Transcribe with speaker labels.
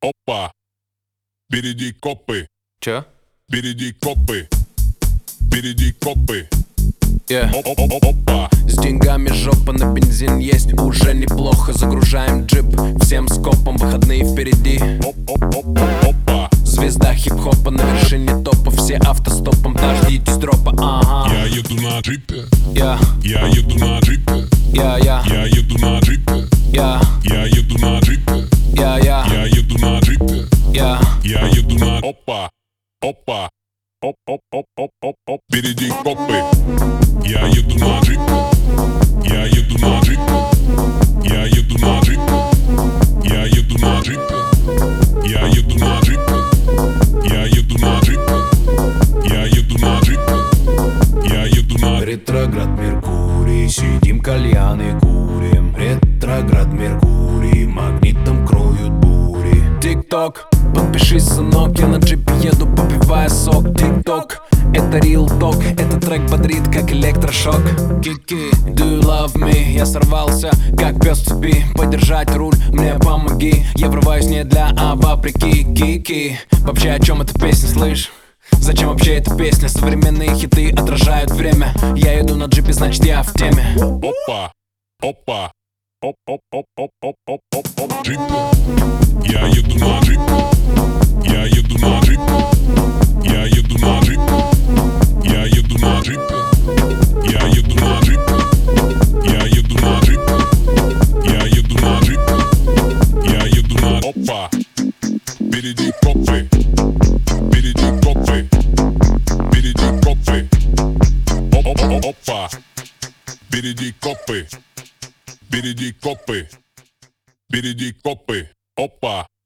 Speaker 1: Опа, впереди копы.
Speaker 2: Чё?
Speaker 1: Впереди копы. Впереди копы.
Speaker 2: Yeah.
Speaker 1: Опа.
Speaker 2: С деньгами жопа, на бензин есть уже неплохо. Загружаем джип всем скопом, выходные впереди.
Speaker 1: Опа.
Speaker 2: Звезда хип-хопа на вершине топа, все автостопом, дождитесь дропа. Ага.
Speaker 1: Я еду на джипе.
Speaker 2: Я
Speaker 1: еду на джипе.
Speaker 2: Я
Speaker 1: еду на джипе.
Speaker 2: Я
Speaker 1: еду на джипе.
Speaker 2: Я
Speaker 1: еду на джипе.
Speaker 2: Я
Speaker 1: еду на... Опа. Опа. Оп. Впереди копы. Я еду на джипе. Я еду на джипе. Я еду на джипе. Я еду на джипе. Я еду на джипе. Я еду на джипе. Я еду на джипе. Я еду на...
Speaker 3: Ретроград Меркурий, сидим кальяны курим. Ретроград Меркурий, магнитом кроют бури.
Speaker 2: Тик-ток, подпишись, сынок, я на джипе еду, попивая сок. Тик-ток, это real talk, этот трек бодрит, как электрошок. Кики, do you love me? Я сорвался, как пес в цепи. Подержать руль, мне помоги. Я врываюсь не для, а вопреки. Кики, вообще о чем эта песня, слышь? Зачем вообще эта песня? Современные хиты отражают время. Я еду на джипе, значит я в теме.
Speaker 1: Опа. Опа. Джипе. Я еду на джипе. Я еду на джипе. Я еду на джипе. Я еду на джипе. Я еду на джипе. Я еду на джипе. Я еду на джипе. Я еду на... Опа. Впереди копы. Впереди копы. Впереди копы. Опа. Впереди копы. Впереди копы. Впереди копы. Опа.